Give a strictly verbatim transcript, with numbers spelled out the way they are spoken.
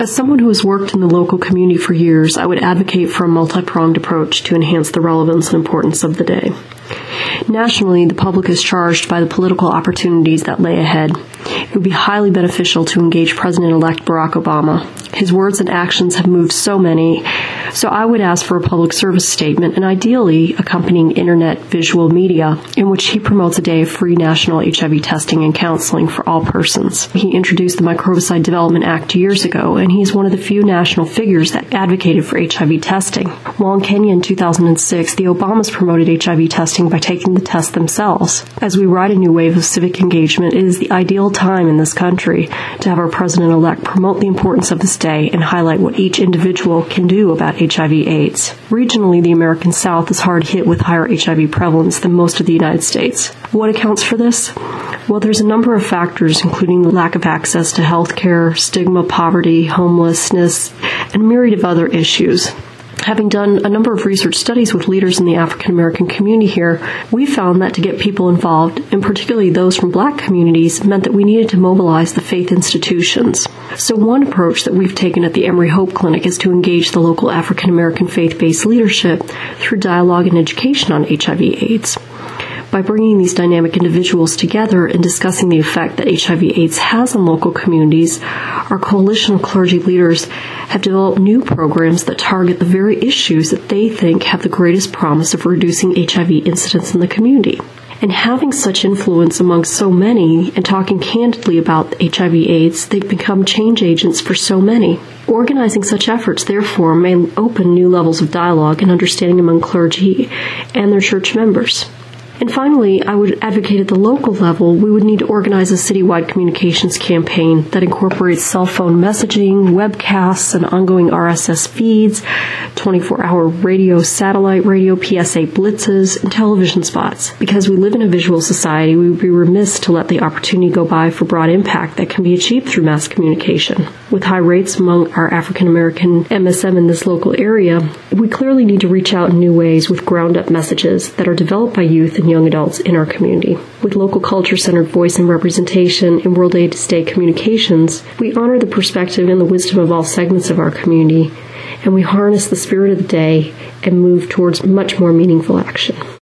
As someone who has worked in the local community for years, I would advocate for a multi-pronged approach to enhance the relevance and importance of the day. Nationally, the public is charged by the political opportunities that lay ahead. It would be highly beneficial to engage President-elect Barack Obama. His words and actions have moved so many, so I would ask for a public service statement and ideally accompanying internet visual media in which he promotes a day of free national H I V testing and counseling for all persons. He introduced the Microbicide Development Act years ago, and he is one of the few national figures that advocated for H I V testing. While in Kenya in two thousand six, the Obamas promoted H I V testing by taking the test themselves. As we ride a new wave of civic engagement, it is the ideal time in this country to have our President-elect promote the importance of this day and highlight what each individual can do about H I V AIDS. Regionally, the American South is hard hit with higher H I V prevalence than most of the United States. What accounts for this? Well, there's a number of factors, including the lack of access to health care, stigma, poverty, homelessness, and a myriad of other issues. Having done a number of research studies with leaders in the African American community here, we found that to get people involved, and particularly those from Black communities, meant that we needed to mobilize the faith institutions. So one approach that we've taken at the Emory Hope Clinic is to engage the local African American faith-based leadership through dialogue and education on H I V AIDS. By bringing these dynamic individuals together and discussing the effect that H I V AIDS has on local communities, our coalition of clergy leaders have developed new programs that target the very issues that they think have the greatest promise of reducing H I V incidence in the community. And having such influence among so many and talking candidly about H I V AIDS, they've become change agents for so many. Organizing such efforts, therefore, may open new levels of dialogue and understanding among clergy and their church members. And finally, I would advocate at the local level, we would need to organize a citywide communications campaign that incorporates cell phone messaging, webcasts, and ongoing R S S feeds, twenty-four hour radio, satellite radio, P S A blitzes, and television spots. Because we live in a visual society, we would be remiss to let the opportunity go by for broad impact that can be achieved through mass communication. With high rates among our African American M S M in this local area, we clearly need to reach out in new ways with ground-up messages that are developed by youth and young adults in our community. With local culture-centered voice and representation in World AIDS Day communications, we honor the perspective and the wisdom of all segments of our community, and we harness the spirit of the day and move towards much more meaningful action.